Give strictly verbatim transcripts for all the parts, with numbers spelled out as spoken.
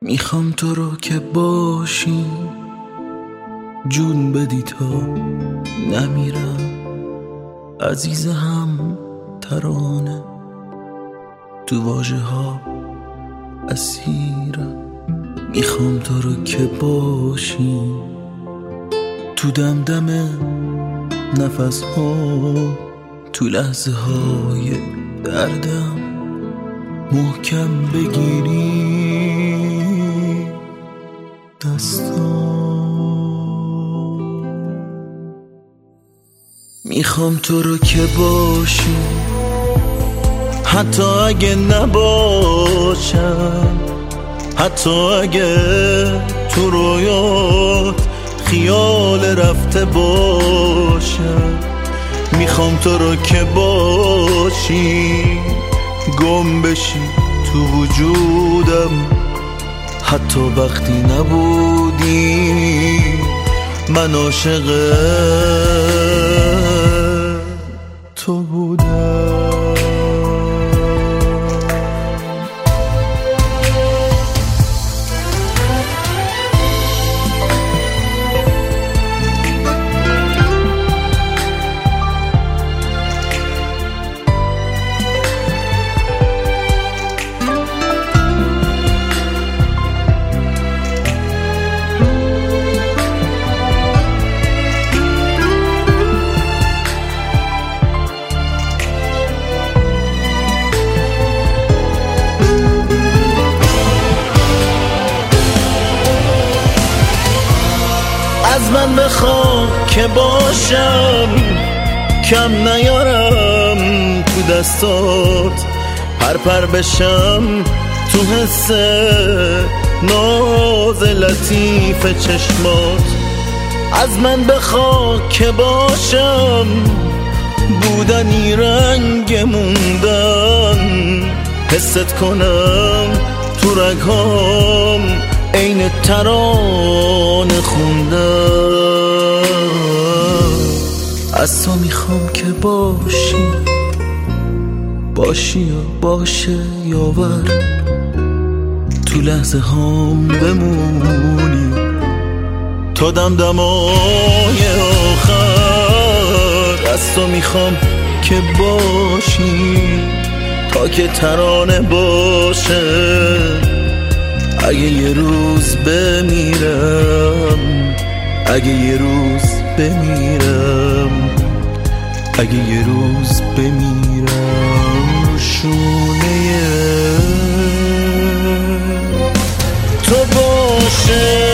میخوام تو رو که باشی، جون بدی تا نمیرم. عزیز هم ترانه تو واژه ها اسیرم. میخوام تو رو که باشی تو دمدم نفس ها، تو لحظه های دردم محکم بگیری دستام. میخوام تو رو که باشی حتی اگه نباشم، حتی اگه تو رویات خیال رفته باشم. میخوام تو رو که باشی، گم بشی تو وجودم، حتی وقتی نبودی من عاشق تو بودم. از من بخواه که باشم، کم نیارم تو دستات، پر پر بشم تو حس ناز لطیف چشمات. از من بخواه که باشم بودنی رنگ موندن، حست کنم تو رگهام عین ترانه خوندن. از تو میخوام که باشی، باشی یا باشه یاور، تو لحظه هام بمونی تا دمدمای آخر. از تو میخوام که باشی تا که ترانه باشه. اگه یه روز بمیرم، اگه یه روز بمیرم، اگه یه روز بمیرم، شونه تو باشه.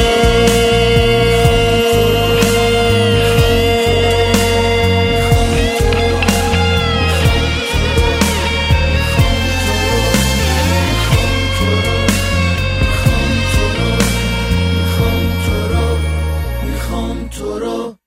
تو رو